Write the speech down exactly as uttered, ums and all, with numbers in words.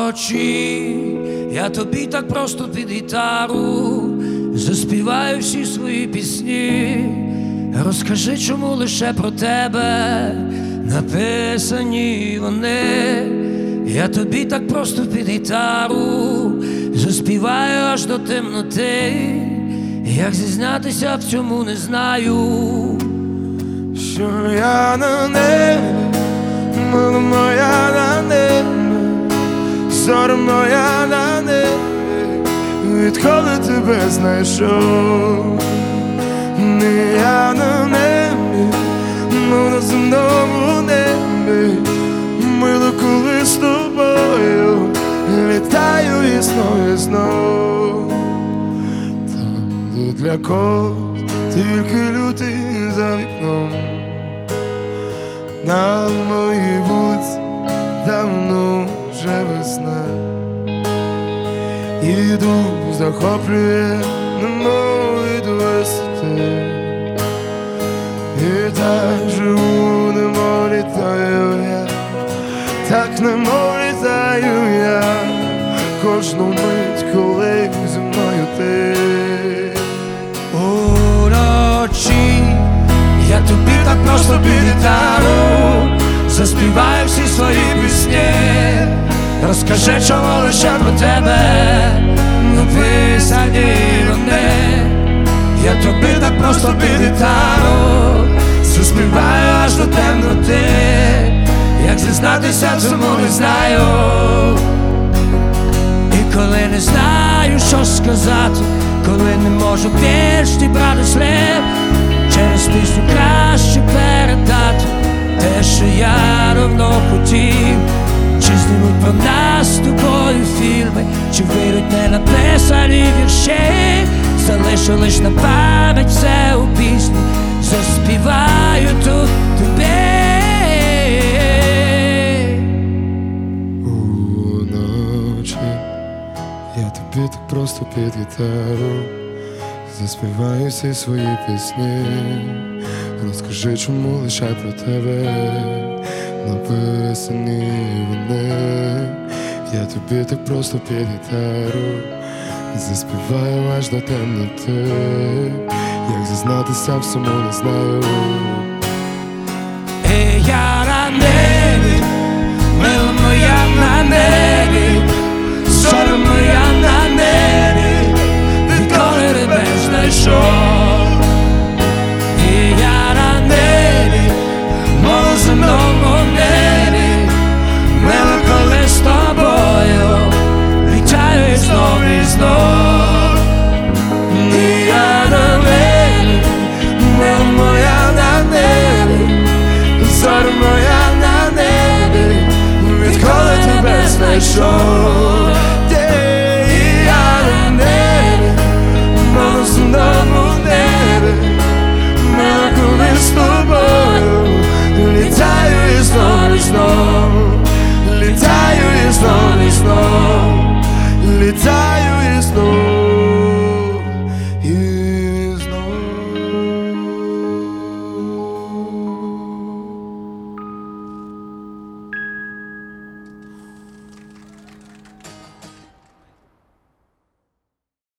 Уночі я тобі так просто під гітару заспіваю всі свої пісні. Розкажи, чому лише про тебе написані вони. Я тобі так просто під гітару заспіваю аж до темноти. Як зізнатися в цьому не знаю. Що я на небі, мила моя на небі, зоря моя на небі, відколи тебе знайшов. Не я на небі, но на земному небі, мило, коли з тобою літаю і знов і знов. Там, де для когось тільки лютий за вікном, на моїй вулиці давно вже весна. І дух захоплює, немов від висоти. І так живу, немов літаю я, так немов літаю я, кожну мить, коли зі мною ти. Уночі я тобі так просто під гітару заспіваю всі свої пісні. Розкажи, чому лише про тебе написані вони. Я тобі так просто під гітару заспіваю аж до темноти. Як зізнатися в цьому не знаю. І коли не знаю, що сказати, коли не можу більш дібрати слів, через пісню краще передати те, що я давно хотів. Чи знімуть про нас з тобою фільми, чи вийдуть ненаписані вірші, залишу лиш на пам'ять все у пісні, заспіваю тут тобі. Уночі я тобі так просто під гітару заспіваю всі свої пісні. Розкажи, чому лише про тебе написані вони. Я тобі так просто під гітару заспіваю аж до темноти. Як зізнатися в цьому не знаю. І я на небі, мила моя на небі, зоря моя на небі, відколи тебе знайшов. І я на небі, мов земному небі, мила, коли з тобою літаю знов і знов. І я на небі, мила моя на небі, зоря моя на небі, відколи тебе знайшов.